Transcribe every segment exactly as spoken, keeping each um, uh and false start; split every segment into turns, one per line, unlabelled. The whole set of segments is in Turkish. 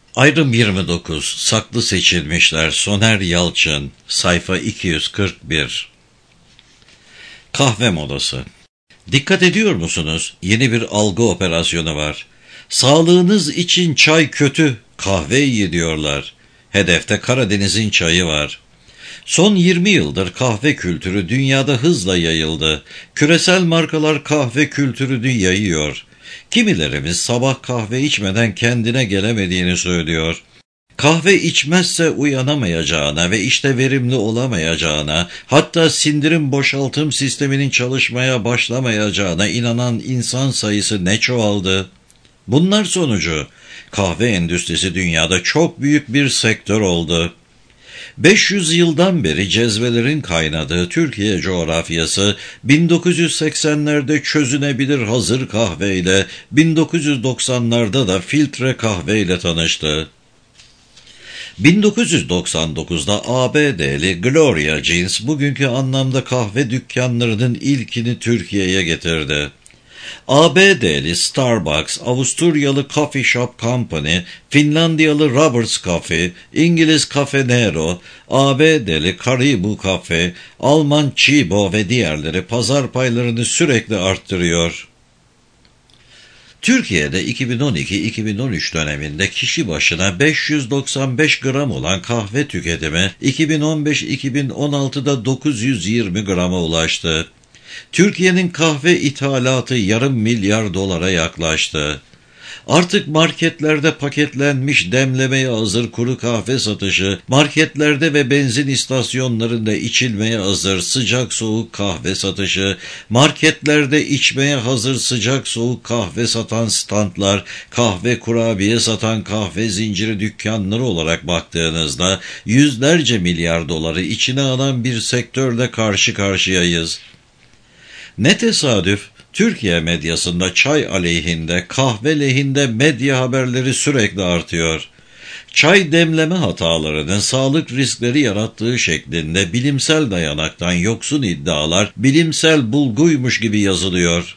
Ayrım yirmi dokuz. Saklı seçilmişler. Soner Yalçın. Sayfa iki yüz kırk bir. Kahve molası. Dikkat ediyor musunuz? Yeni bir algı operasyonu var. Sağlığınız için çay kötü, kahve iyi diyorlar. Hedefte Karadeniz'in çayı var. Son yirmi yıldır kahve kültürü dünyada hızla yayıldı. Küresel markalar kahve kültürünü yayıyor. Kimilerimiz sabah kahve içmeden kendine gelemediğini söylüyor. Kahve içmezse uyanamayacağına ve işte verimli olamayacağına, hatta sindirim boşaltım sisteminin çalışmaya başlamayacağına inanan insan sayısı ne çoğaldı? Bunlar sonucu kahve endüstrisi dünyada çok büyük bir sektör oldu. beş yüz yıldan beri cezvelerin kaynadığı Türkiye coğrafyası bin dokuz yüz seksenlerde çözünebilir hazır kahveyle, bin dokuz yüz doksanlarda da filtre kahveyle tanıştı. bin dokuz yüz doksan dokuzda A B D'li Gloria Jeans bugünkü anlamda kahve dükkanlarının ilkini Türkiye'ye getirdi. A B D'li Starbucks, Avusturyalı Coffee Shop Company, Finlandiyalı Roberts Coffee, İngiliz Cafe Nero, A B D'li Caribou Cafe, Alman Chibo ve diğerleri pazar paylarını sürekli arttırıyor. Türkiye'de iki bin on iki iki bin on üç döneminde kişi başına beş yüz doksan beş gram olan kahve tüketimi iki bin on beş iki bin on altıda dokuz yüz yirmi grama ulaştı. Türkiye'nin kahve ithalatı yarım milyar dolara yaklaştı. Artık marketlerde paketlenmiş demlemeye hazır kuru kahve satışı, marketlerde ve benzin istasyonlarında içilmeye hazır sıcak soğuk kahve satışı, marketlerde içmeye hazır sıcak soğuk kahve satan standlar, kahve kurabiye satan kahve zinciri dükkanları olarak baktığınızda yüzlerce milyar doları içine alan bir sektörle karşı karşıyayız. Ne tesadüf, Türkiye medyasında çay aleyhinde, kahve lehinde medya haberleri sürekli artıyor. Çay demleme hatalarının sağlık riskleri yarattığı şeklinde bilimsel dayanaktan yoksun iddialar bilimsel bulguymuş gibi yazılıyor.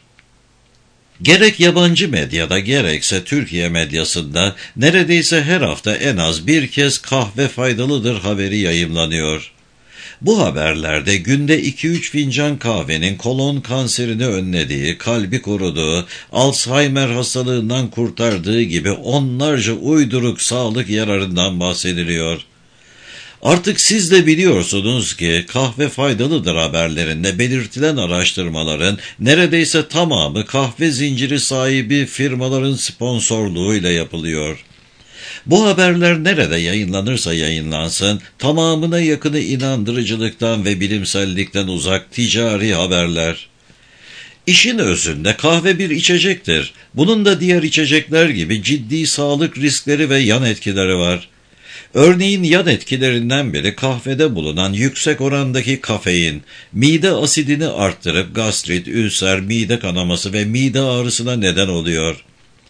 Gerek yabancı medyada gerekse Türkiye medyasında neredeyse her hafta en az bir kez kahve faydalıdır haberi yayımlanıyor. Bu haberlerde günde iki üç fincan kahvenin kolon kanserini önlediği, kalbi koruduğu, Alzheimer hastalığından kurtardığı gibi onlarca uyduruk sağlık yararından bahsediliyor. Artık siz de biliyorsunuz ki kahve faydalıdır haberlerinde belirtilen araştırmaların neredeyse tamamı kahve zinciri sahibi firmaların sponsorluğuyla yapılıyor. Bu haberler nerede yayınlanırsa yayınlansın, tamamına yakını inandırıcılıktan ve bilimsellikten uzak ticari haberler. İşin özünde kahve bir içecektir. Bunun da diğer içecekler gibi ciddi sağlık riskleri ve yan etkileri var. Örneğin yan etkilerinden biri kahvede bulunan yüksek orandaki kafein, mide asidini arttırıp gastrit, ülser, mide kanaması ve mide ağrısına neden oluyor.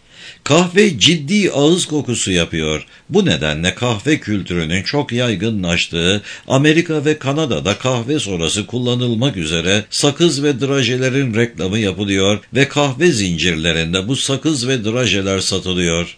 Kahve ciddi ağız kokusu yapıyor. Bu nedenle kahve kültürünün çok yaygınlaştığı Amerika ve Kanada'da kahve sonrası kullanılmak üzere sakız ve drajelerin reklamı yapılıyor ve kahve zincirlerinde bu sakız ve drajeler satılıyor.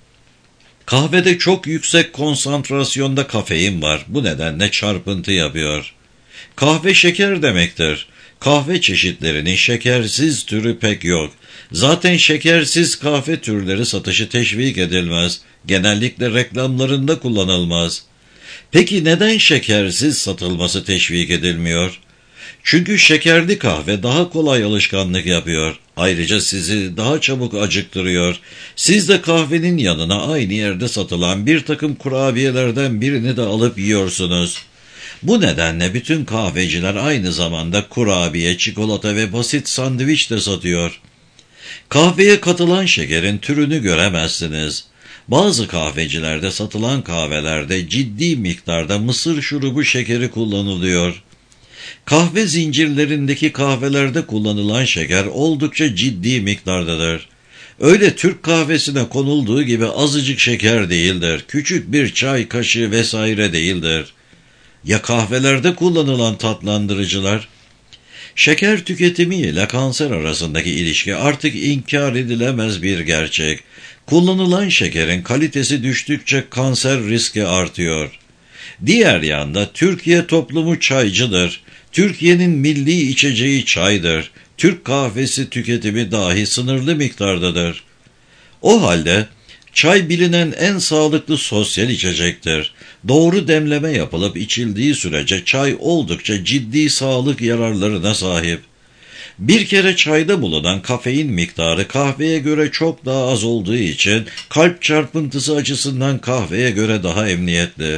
Kahvede çok yüksek konsantrasyonda kafein var. Bu nedenle çarpıntı yapıyor. Kahve şeker demektir. Kahve çeşitlerinin şekersiz türü pek yok. Zaten şekersiz kahve türleri satışı teşvik edilmez. Genellikle reklamlarında kullanılmaz. Peki neden şekersiz satılması teşvik edilmiyor? Çünkü şekerli kahve daha kolay alışkanlık yapıyor. Ayrıca sizi daha çabuk acıktırıyor. Siz de kahvenin yanına aynı yerde satılan bir takım kurabiyelerden birini de alıp yiyorsunuz. Bu nedenle bütün kahveciler aynı zamanda kurabiye, çikolata ve basit sandviç de satıyor. Kahveye katılan şekerin türünü göremezsiniz. Bazı kahvecilerde satılan kahvelerde ciddi miktarda mısır şurubu şekeri kullanılıyor. Kahve zincirlerindeki kahvelerde kullanılan şeker oldukça ciddi miktardadır. Öyle Türk kahvesine konulduğu gibi azıcık şeker değildir. Küçük bir çay kaşığı vesaire değildir. Ya kahvelerde kullanılan tatlandırıcılar? Şeker tüketimi ile kanser arasındaki ilişki artık inkar edilemez bir gerçek. Kullanılan şekerin kalitesi düştükçe kanser riski artıyor. Diğer yanda Türkiye toplumu çaycıdır. Türkiye'nin milli içeceği çaydır. Türk kahvesi tüketimi dahi sınırlı miktardadır. O halde çay bilinen en sağlıklı sosyal içecektir. Doğru demleme yapılıp içildiği sürece çay oldukça ciddi sağlık yararlarına sahip. Bir kere çayda bulunan kafein miktarı kahveye göre çok daha az olduğu için kalp çarpıntısı açısından kahveye göre daha emniyetli.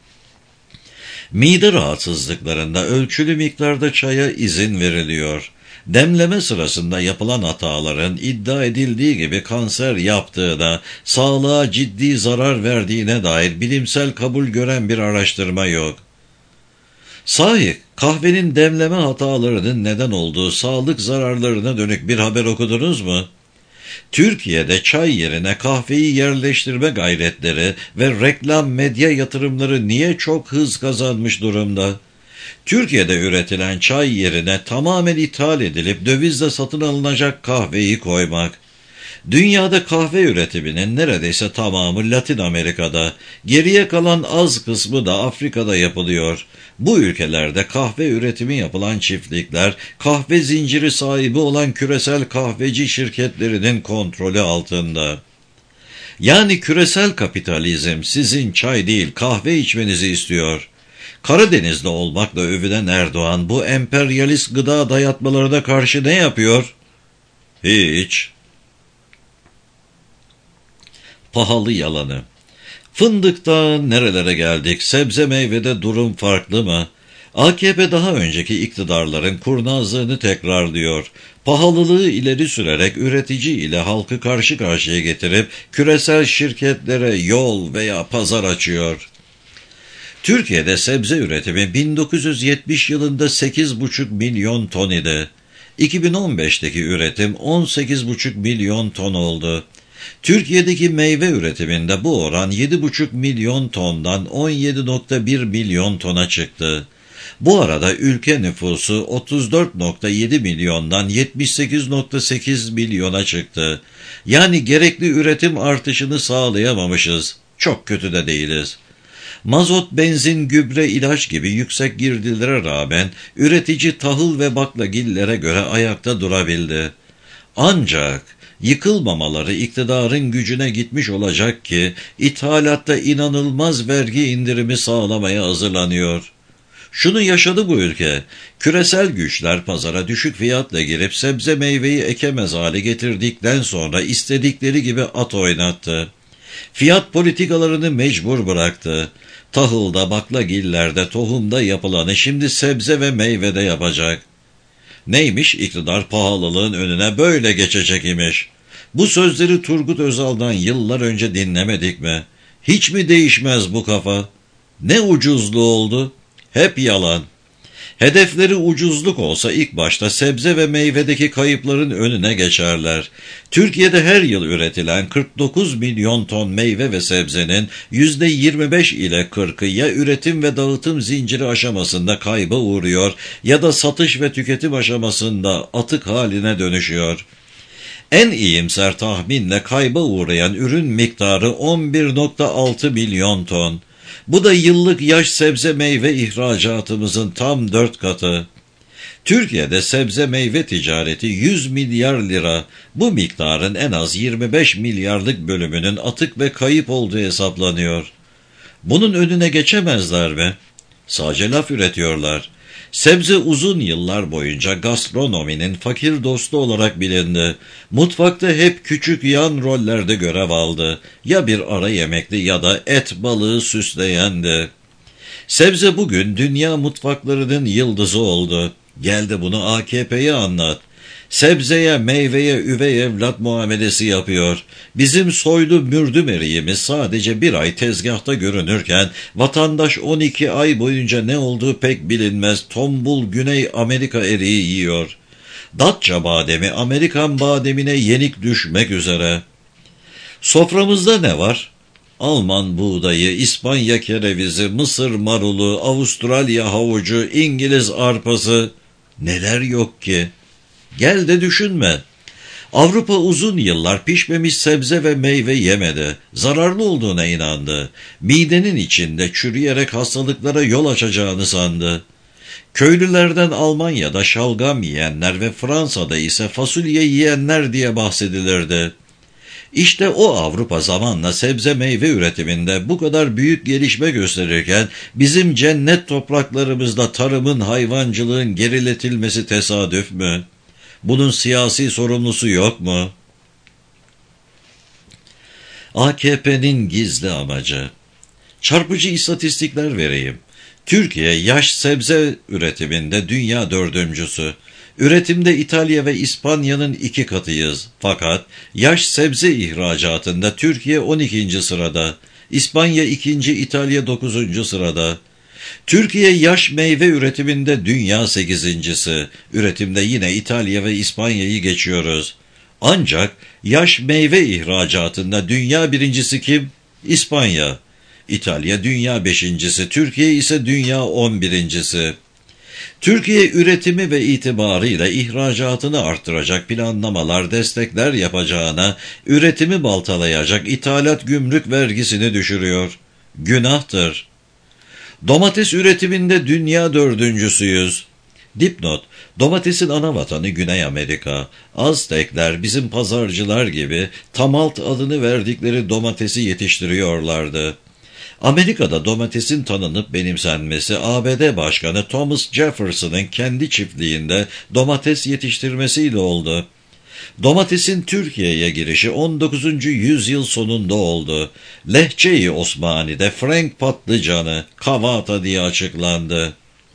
Mide rahatsızlıklarında ölçülü miktarda çaya izin veriliyor. Demleme sırasında yapılan hataların iddia edildiği gibi kanser yaptığına, sağlığa ciddi zarar verdiğine dair bilimsel kabul gören bir araştırma yok. Sahi, kahvenin demleme hatalarının neden olduğu sağlık zararlarına dönük bir haber okudunuz mu? Türkiye'de çay yerine kahveyi yerleştirme gayretleri ve reklam medya yatırımları niye çok hız kazanmış durumda? Türkiye'de üretilen çay yerine tamamen ithal edilip dövizle satın alınacak kahveyi koymak. Dünyada kahve üretiminin neredeyse tamamı Latin Amerika'da, geriye kalan az kısmı da Afrika'da yapılıyor. Bu ülkelerde kahve üretimi yapılan çiftlikler, kahve zinciri sahibi olan küresel kahveci şirketlerinin kontrolü altında. Yani küresel kapitalizm sizin çay değil kahve içmenizi istiyor. Karadeniz'de olmakla övülen Erdoğan bu emperyalist gıda dayatmalarına karşı ne yapıyor? Hiç. Pahalı yalanı. Fındıktan nerelere geldik? Sebze meyvede durum farklı mı? A K P daha önceki iktidarların kurnazlığını tekrarlıyor. Pahalılığı ileri sürerek üretici ile halkı karşı karşıya getirip küresel şirketlere yol veya pazar açıyor. Türkiye'de sebze üretimi bin dokuz yüz yetmiş yılında sekiz buçuk milyon ton idi. iki bin on beşteki üretim on sekiz buçuk milyon ton oldu. Türkiye'deki meyve üretiminde bu oran yedi buçuk milyon tondan on yedi virgül bir milyon tona çıktı. Bu arada ülke nüfusu otuz dört virgül yedi milyondan yetmiş sekiz virgül sekiz milyona çıktı. Yani gerekli üretim artışını sağlayamamışız. Çok kötü de değiliz. Mazot, benzin, gübre, ilaç gibi yüksek girdilere rağmen üretici tahıl ve baklagillere göre ayakta durabildi. Ancak yıkılmamaları iktidarın gücüne gitmiş olacak ki ithalatta inanılmaz vergi indirimi sağlamaya hazırlanıyor. Şunu yaşadı bu ülke. Küresel güçler pazara düşük fiyatla girip sebze meyveyi ekemez hale getirdikten sonra istedikleri gibi at oynattı. Fiyat politikalarını mecbur bıraktı. Tahılda, baklagillerde, tohumda yapılanı şimdi sebze ve meyvede yapacak. Neymiş? İktidar pahalılığın önüne böyle geçecek imiş. Bu sözleri Turgut Özal'dan yıllar önce dinlemedik mi? Hiç mi değişmez bu kafa? Ne ucuzluğu oldu? Hep yalan. Hedefleri ucuzluk olsa ilk başta sebze ve meyvedeki kayıpların önüne geçerler. Türkiye'de her yıl üretilen kırk dokuz milyon ton meyve ve sebzenin yüzde yirmi beş ile kırkı ya üretim ve dağıtım zinciri aşamasında kayba uğruyor ya da satış ve tüketim aşamasında atık haline dönüşüyor. En iyimser tahminle kayba uğrayan ürün miktarı on bir virgül altı milyon ton. Bu da yıllık yaş sebze meyve ihracatımızın tam dört katı. Türkiye'de sebze meyve ticareti yüz milyar lira. Bu miktarın en az yirmi beş milyarlık bölümünün atık ve kayıp olduğu hesaplanıyor. Bunun önüne geçemezler mi? Sadece laf üretiyorlar. Sebze uzun yıllar boyunca gastronominin fakir dostu olarak bilindi. Mutfakta hep küçük yan rollerde görev aldı. Ya bir ara yemekti ya da et balığı süsleyendi. Sebze bugün dünya mutfaklarının yıldızı oldu. Gel de bunu A K P'ye anlat. Sebzeye, meyveye üvey evlat muamelesi yapıyor. Bizim soylu mürdüm eriğimiz sadece bir ay tezgahta görünürken vatandaş on iki ay boyunca ne olduğu pek bilinmez tombul Güney Amerika eriği yiyor. Datça bademi Amerikan bademine yenik düşmek üzere. Soframızda ne var? Alman buğdayı, İspanya kerevizi, Mısır marulu, Avustralya havucu, İngiliz arpası. Neler yok ki? Gel de düşünme. Avrupa uzun yıllar pişmemiş sebze ve meyve yemedi. Zararlı olduğuna inandı. Midenin içinde çürüyerek hastalıklara yol açacağını sandı. Köylülerden Almanya'da şalgam yiyenler ve Fransa'da ise fasulye yiyenler diye bahsedilirdi. İşte o Avrupa zamanla sebze meyve üretiminde bu kadar büyük gelişme gösterirken bizim cennet topraklarımızda tarımın, hayvancılığın geriletilmesi tesadüf mü? Bunun siyasi sorumlusu yok mu? A K P'nin gizli amacı. Çarpıcı istatistikler vereyim. Türkiye yaş sebze üretiminde dünya dördüncüsü. Üretimde İtalya ve İspanya'nın iki katıyız. Fakat yaş sebze ihracatında Türkiye on ikinci sırada. İspanya ikinci, İtalya dokuzuncu sırada. Türkiye yaş meyve üretiminde dünya sekizincisi. Üretimde yine İtalya ve İspanya'yı geçiyoruz. Ancak yaş meyve ihracatında dünya birincisi kim? İspanya. İtalya dünya beşincisi, Türkiye ise dünya on birincisi. Türkiye üretimi ve itibarıyla ihracatını arttıracak planlamalar, destekler yapacağına, üretimi baltalayacak ithalat gümrük vergisini düşürüyor. Günahtır. Domates üretiminde dünya dördüncüsüyüz. Dipnot, domatesin ana vatanı Güney Amerika. Aztekler bizim pazarcılar gibi tamalt adını verdikleri domatesi yetiştiriyorlardı. Amerika'da domatesin tanınıp benimsenmesi A B D Başkanı Thomas Jefferson'ın kendi çiftliğinde domates yetiştirmesiyle oldu. Domatesin Türkiye'ye girişi on dokuzuncu yüzyıl sonunda oldu. Lehçe-i Osmani'de Frank patlıcanı, kavata diye açıklandı.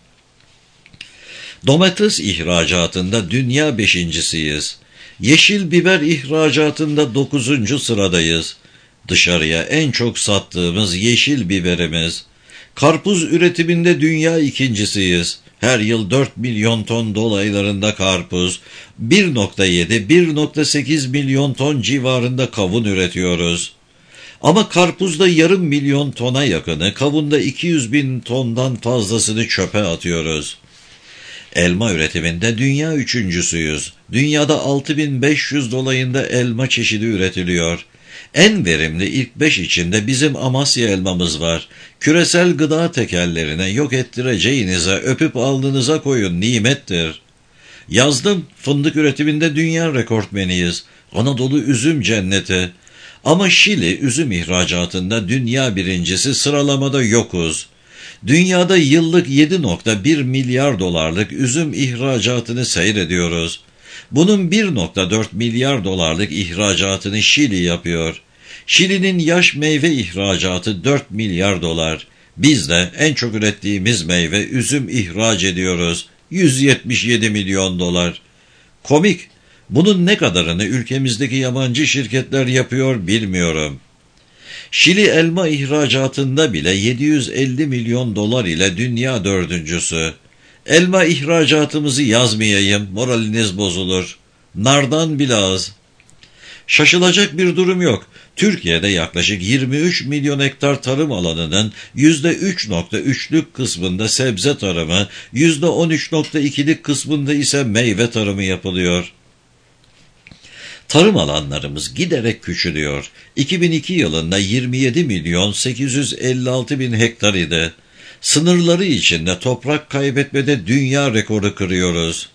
Domates ihracatında dünya beşincisiyiz. Yeşil biber ihracatında dokuzuncu sıradayız. Dışarıya en çok sattığımız yeşil biberimiz. Karpuz üretiminde dünya ikincisiyiz. Her yıl dört milyon ton dolaylarında karpuz, bir nokta yedi - bir nokta sekiz milyon ton civarında kavun üretiyoruz. Ama karpuzda yarım milyon tona yakını, kavunda iki yüz bin tondan fazlasını çöpe atıyoruz. Elma üretiminde dünya üçüncüsüyüz. Dünyada altı bin beş yüz dolayında elma çeşidi üretiliyor. En verimli ilk beş içinde bizim Amasya elmamız var. Küresel gıda tekellerine yok ettireceğinize öpüp alnınıza koyun, nimettir. Yazdım, fındık üretiminde dünya rekortmeniyiz. Anadolu üzüm cenneti. Ama Şili üzüm ihracatında dünya birincisi, sıralamada yokuz. Dünyada yıllık yedi nokta bir milyar dolarlık üzüm ihracatını seyrediyoruz. Bunun bir nokta dört milyar dolarlık ihracatını Şili yapıyor. Şili'nin yaş meyve ihracatı dört milyar dolar. Biz de en çok ürettiğimiz meyve üzüm ihraç ediyoruz. yüz yetmiş yedi milyon dolar. Komik. Bunun ne kadarını ülkemizdeki yabancı şirketler yapıyor bilmiyorum. Şili elma ihracatında bile yedi yüz elli milyon dolar ile dünya dördüncüsü. Elma ihracatımızı yazmayayım, moraliniz bozulur. Nardan bile az. Şaşılacak bir durum yok. Türkiye'de yaklaşık yirmi üç milyon hektar tarım alanının yüzde üç nokta üçlük kısmında sebze tarımı, yüzde on üç nokta ikilik kısmında ise meyve tarımı yapılıyor. Tarım alanlarımız giderek küçülüyor. iki bin iki yılında yirmi yedi milyon sekiz yüz elli altı bin hektar idi. Sınırları içinde toprak kaybetmede dünya rekoru kırıyoruz.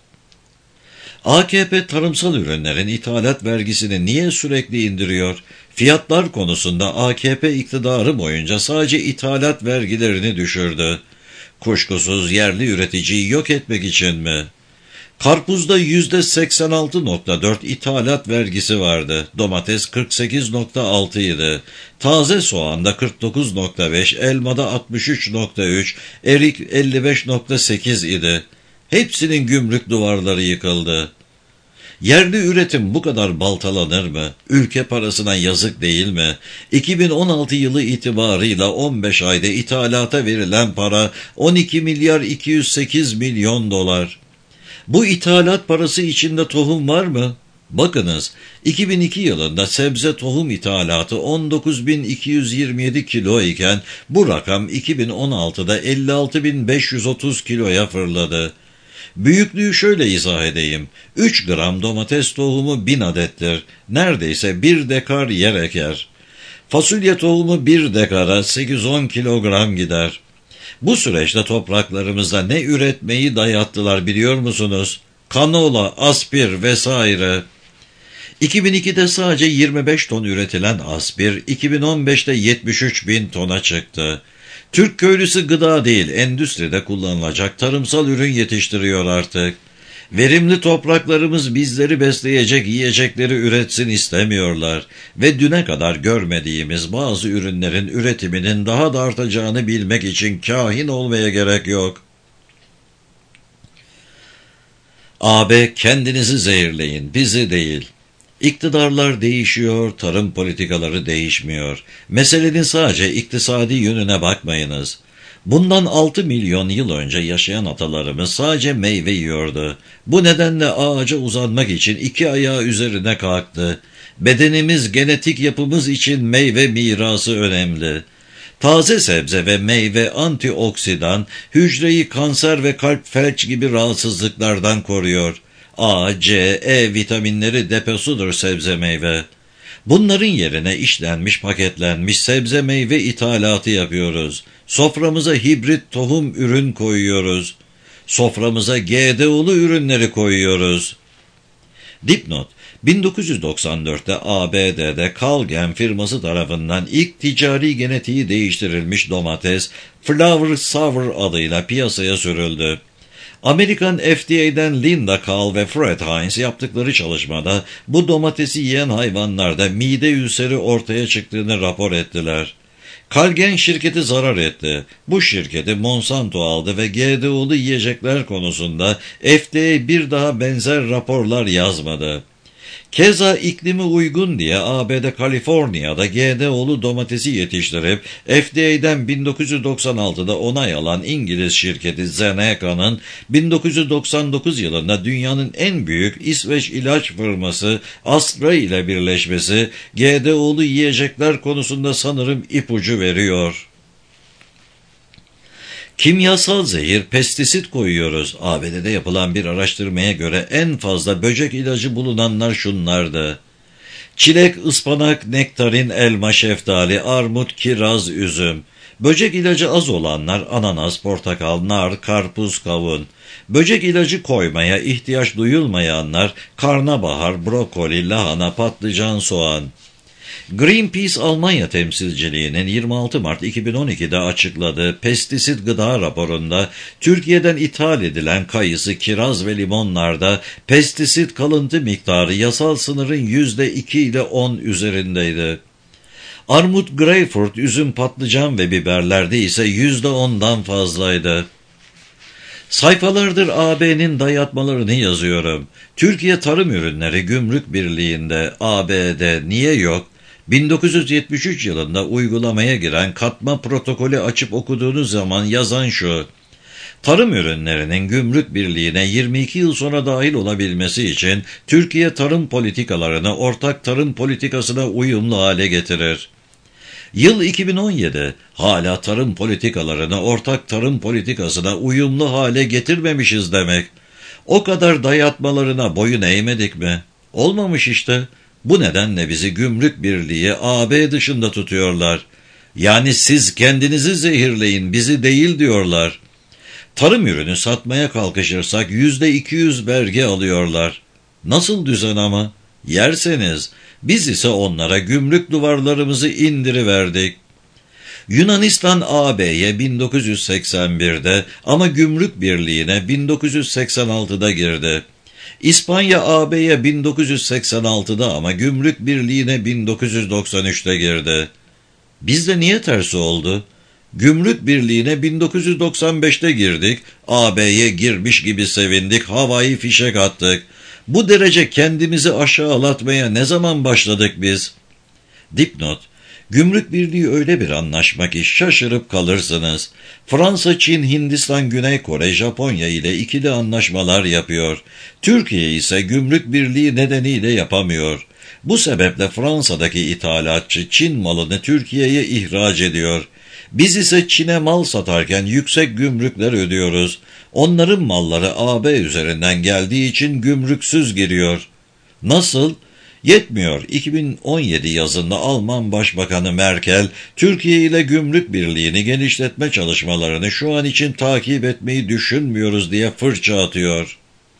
A K P tarımsal ürünlerin ithalat vergisini niye sürekli indiriyor? Fiyatlar konusunda A K P iktidarı boyunca sadece ithalat vergilerini düşürdü. Kuşkusuz yerli üreticiyi yok etmek için mi? Karpuzda yüzde seksen altı nokta dört ithalat vergisi vardı. Domates kırk sekiz nokta altı idi. Taze soğanda kırk dokuz nokta beş, elmada altmış üç nokta üç, erik elli beş nokta sekiz idi. Hepsinin gümrük duvarları yıkıldı. Yerli üretim bu kadar baltalanır mı? Ülke parasına yazık değil mi? iki bin on altı yılı itibarıyla on beş ayda ithalata verilen para on iki milyar iki yüz sekiz milyon dolar. Bu ithalat parası içinde tohum var mı? Bakınız, iki bin iki yılında sebze tohum ithalatı on dokuz bin iki yüz yirmi yedi kilo iken bu rakam iki bin on altıda elli altı bin beş yüz otuz kiloya fırladı. Büyüklüğü şöyle izah edeyim. üç gram domates tohumu bin adettir. Neredeyse bir dekar yer eker. Fasulye tohumu bir dekara sekiz on kilogram gider. Bu süreçte topraklarımızda ne üretmeyi dayattılar biliyor musunuz? Kanola, aspir vesaire. iki bin ikide sadece yirmi beş ton üretilen aspir, iki bin on beşte yetmiş üç bin tona çıktı. Türk köylüsü gıda değil, endüstride kullanılacak tarımsal ürün yetiştiriyor artık. Verimli topraklarımız bizleri besleyecek yiyecekleri üretsin istemiyorlar ve düne kadar görmediğimiz bazı ürünlerin üretiminin daha da artacağını bilmek için kahin olmaya gerek yok. A B kendinizi zehirleyin, bizi değil. İktidarlar değişiyor, tarım politikaları değişmiyor. Meselenin sadece iktisadi yönüne bakmayınız. Bundan altı milyon yıl önce yaşayan atalarımız sadece meyve yiyordu. Bu nedenle ağaca uzanmak için iki ayağı üzerine kalktı. Bedenimiz, genetik yapımız için meyve mirası önemli. Taze sebze ve meyve antioksidan, hücreyi kanser ve kalp felç gibi rahatsızlıklardan koruyor. A, C, E vitaminleri deposudur sebze meyve. Bunların yerine işlenmiş, paketlenmiş sebze meyve ithalatı yapıyoruz. Soframıza hibrit tohum ürün koyuyoruz. Soframıza G D O'lu ürünleri koyuyoruz. Dipnot: bin dokuz yüz doksan dörtte A B D'de Calgen firması tarafından ilk ticari genetiği değiştirilmiş domates Flower Sour adıyla piyasaya sürüldü. Amerikan F D A'den Linda Kahl ve Fred Heinz yaptıkları çalışmada bu domatesi yiyen hayvanlarda mide ülseri ortaya çıktığını rapor ettiler. Calgen şirketi zarar etti. Bu şirketi Monsanto aldı ve G D O'lu yiyecekler konusunda F D A bir daha benzer raporlar yazmadı. Keza iklimi uygun diye A B D Kaliforniya'da G D O'lu domatesi yetiştirip F D A'den bin dokuz yüz doksan altıda onay alan İngiliz şirketi Zeneca'nın bin dokuz yüz doksan dokuz yılında dünyanın en büyük İsveç ilaç firması Astra ile birleşmesi G D O'lu yiyecekler konusunda sanırım ipucu veriyor. Kimyasal zehir, pestisit koyuyoruz. A B D'de yapılan bir araştırmaya göre en fazla böcek ilacı bulunanlar şunlardı: çilek, ıspanak, nektarin, elma, şeftali, armut, kiraz, üzüm. Böcek ilacı az olanlar ananas, portakal, nar, karpuz, kavun. Böcek ilacı koymaya ihtiyaç duyulmayanlar karnabahar, brokoli, lahana, patlıcan, soğan. Greenpeace Almanya temsilciliğinin yirmi altı Mart iki bin on ikide açıkladığı pestisit gıda raporunda Türkiye'den ithal edilen kayısı, kiraz ve limonlarda pestisit kalıntı miktarı yasal sınırın yüzde iki ile on üzerindeydi. Armut, greyfurt, üzüm, patlıcan ve biberlerde ise yüzde ondan fazlaydı. Sayfalardır A B'nin dayatmalarını yazıyorum. Türkiye Tarım Ürünleri Gümrük Birliği'nde A B D niye yok? bin dokuz yüz yetmiş üç yılında uygulamaya giren katma protokolü açıp okuduğunuz zaman yazan şu: tarım ürünlerinin gümrük birliğine yirmi iki yıl sonra dahil olabilmesi için Türkiye tarım politikalarını ortak tarım politikasına uyumlu hale getirir. Yıl iki bin on yedi, hala tarım politikalarını ortak tarım politikasına uyumlu hale getirmemişiz demek. O kadar dayatmalarına boyun eğmedik mi? Olmamış işte. Bu nedenle bizi gümrük birliği A B dışında tutuyorlar. Yani siz kendinizi zehirleyin, bizi değil diyorlar. Tarım ürünü satmaya kalkışırsak yüzde iki yüz vergi alıyorlar. Nasıl düzen ama? Yerseniz. Biz ise onlara gümrük duvarlarımızı indiriverdik. Yunanistan A B'ye bin dokuz yüz seksen birde ama gümrük birliğine bin dokuz yüz seksen altıda girdi. İspanya A B'ye bin dokuz yüz seksen altıda ama gümrük birliğine bin dokuz yüz doksan üçte girdi. Bizde niye tersi oldu? Gümrük birliğine bin dokuz yüz doksan beşte girdik, A B'ye girmiş gibi sevindik, havai fişek attık. Bu derece kendimizi aşağılatmaya ne zaman başladık biz? Dipnot: Gümrük Birliği öyle bir anlaşma ki şaşırıp kalırsınız. Fransa, Çin, Hindistan, Güney Kore, Japonya ile ikili anlaşmalar yapıyor. Türkiye ise Gümrük Birliği nedeniyle yapamıyor. Bu sebeple Fransa'daki ithalatçı Çin malını Türkiye'ye ihraç ediyor. Biz ise Çin'e mal satarken yüksek gümrükler ödüyoruz. Onların malları A B üzerinden geldiği için gümrüksüz giriyor. Nasıl? Yetmiyor. iki bin on yedi yazında Alman Başbakanı Merkel, Türkiye ile gümrük birliğini genişletme çalışmalarını şu an için takip etmeyi düşünmüyoruz diye fırça atıyor.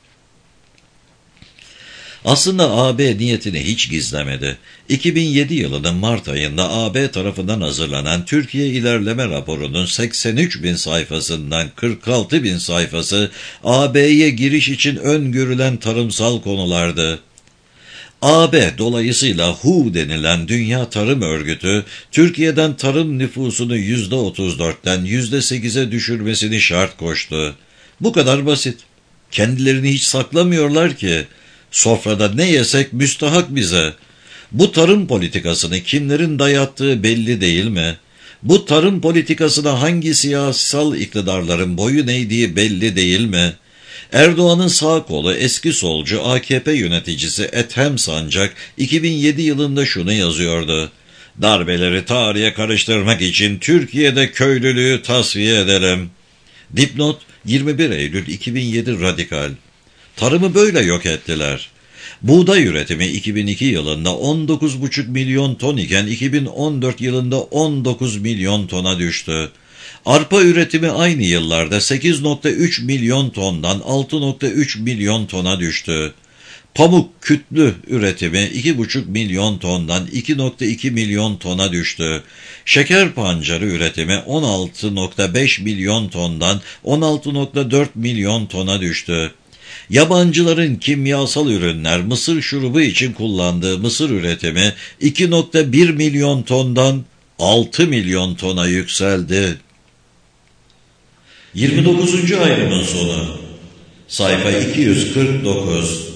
Aslında A B niyetini hiç gizlemedi. iki bin yedi yılının Mart ayında A B tarafından hazırlanan Türkiye İlerleme Raporu'nun seksen üç bin sayfasından kırk altı bin sayfası A B'ye giriş için öngörülen tarımsal konulardı. A B dolayısıyla W H O denilen Dünya Tarım Örgütü, Türkiye'den tarım nüfusunu yüzde otuz dörtten yüzde sekize düşürmesini şart koştu. Bu kadar basit. Kendilerini hiç saklamıyorlar ki. Sofrada ne yesek müstahak bize. Bu tarım politikasını kimlerin dayattığı belli değil mi? Bu tarım politikasına hangi siyasal iktidarların boyun eğdiği belli değil mi? Erdoğan'ın sağ kolu eski solcu A K P yöneticisi Ethem Sancak iki bin yedi yılında şunu yazıyordu. Darbeleri tarihe karıştırmak için Türkiye'de köylülüğü tasfiye edelim. Dipnot yirmi bir Eylül iki bin yedi Radikal. Tarımı böyle yok ettiler. Buğday üretimi iki bin iki yılında on dokuz buçuk milyon ton iken iki bin on dört yılında on dokuz milyon tona düştü. Arpa üretimi aynı yıllarda sekiz nokta üç milyon tondan altı nokta üç milyon tona düştü. Pamuk kütlü üretimi iki buçuk milyon tondan iki nokta iki milyon tona düştü. Şeker pancarı üretimi on altı nokta beş milyon tondan on altı nokta dört milyon tona düştü. Yabancıların kimyasal ürünler, mısır şurubu için kullandığı mısır üretimi iki nokta bir milyon tondan altı milyon tona yükseldi. yirmi dokuzuncu ayrımın sonu. Sayfa iki yüz kırk dokuz.